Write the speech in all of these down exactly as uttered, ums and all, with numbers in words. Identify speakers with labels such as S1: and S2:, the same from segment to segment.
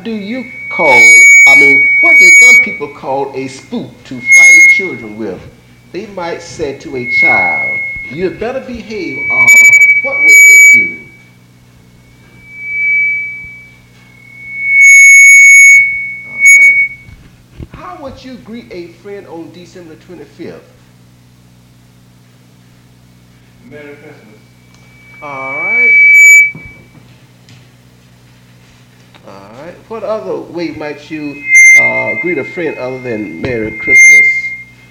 S1: What do you call, I mean, what do some people call a spook to frighten children with? They might say to a child, you had better behave, or what would they do? All right. How would you greet a friend on December twenty-fifth?
S2: Merry Christmas.
S1: All right. All right. What other way might you uh, greet a friend other than Merry Christmas?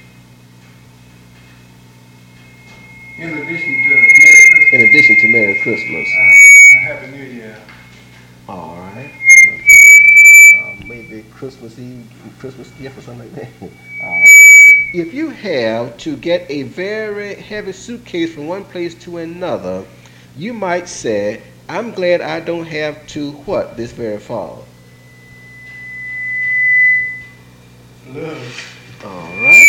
S2: In addition to Merry Christmas,
S1: In addition to Merry Christmas.
S2: uh, a Happy New Year.
S1: All right. Okay. Uh, maybe Christmas Eve, Christmas gift or something like that. All right. If you have to get a very heavy suitcase from one place to another, you might say, I'm glad I don't have to what this very fall.
S2: Love.
S1: All right.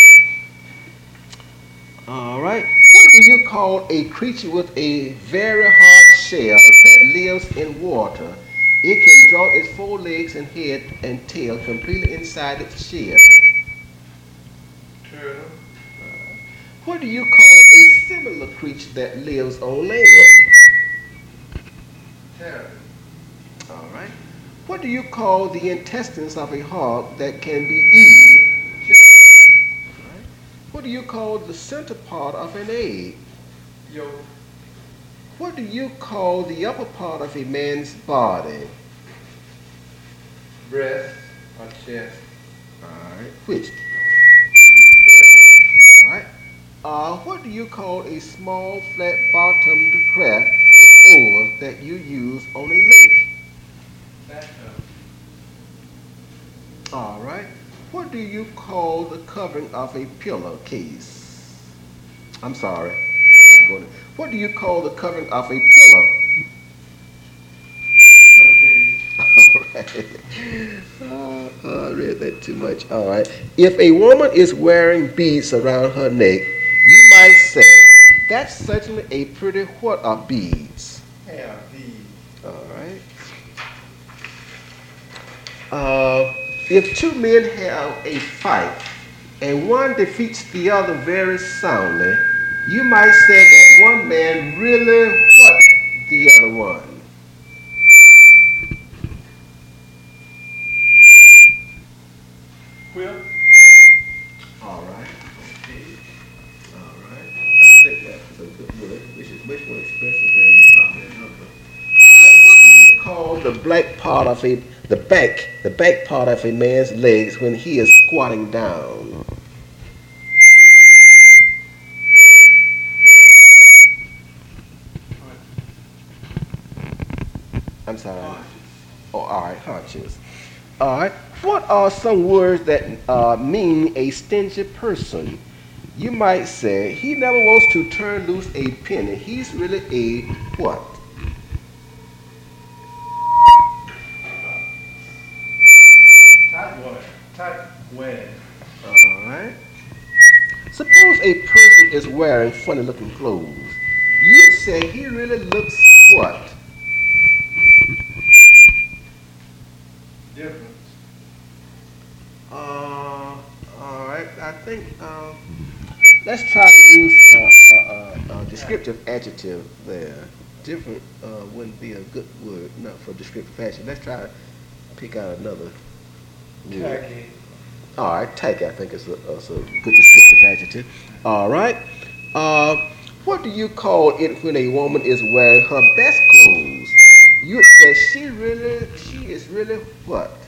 S1: All right. What do you call a creature with a very hard shell that lives in water? It can draw its four legs and head and tail completely inside its shell.
S2: Turtle.
S1: What do you call a similar creature that lives on land?
S2: Terror.
S1: All right. What do you call the intestines of a hog that can be eaten? All right. What do you call the center part of an egg?
S2: Yolk.
S1: What do you call the upper part of a man's body?
S2: Breast or chest.
S1: All right. Which?
S2: Breast.
S1: All right. Uh, what do you call a small, flat-bottomed craft with oars that you use on a lake?
S2: Bathtub.
S1: All right. What do you call the covering of a pillowcase? I'm sorry. I'm going to, what do you call the covering of a pillow?
S2: Okay.
S1: All right. Uh, I read that too much. All right. If a woman is wearing beads around her neck, you might say, that's certainly a pretty what of beads.
S2: Hair. Bead.
S1: All right. Uh, if two men have a fight and one defeats the other very soundly, you might say that one man really what the other one.
S2: Quill.
S1: All right. Okay. All right. I think that's a good word, which is much more expressive than probably another. All right. What do you call the black part of a the back the back part of a man's legs when he is squatting down? I'm sorry.
S2: Haunches.
S1: Oh, all right, haunches. All right. What are some words that uh, mean a stingy person? You might say he never wants to turn loose a penny. He's really a what?
S2: Tight water. Tight wedding.
S1: All right. Suppose a person is wearing funny-looking clothes. You'd say he really looks what?
S2: Difference.
S1: Uh, all right. I think um, let's try to use uh, uh, uh, a descriptive adjective there. Different uh, wouldn't be a good word, not for descriptive adjective. Let's try to pick out another word.
S2: Khaki.
S1: All right, tacky, I think is a, is a good descriptive adjective. All right. Uh, what do you call it when a woman is wearing her best clothes? You would say she really, she is really what?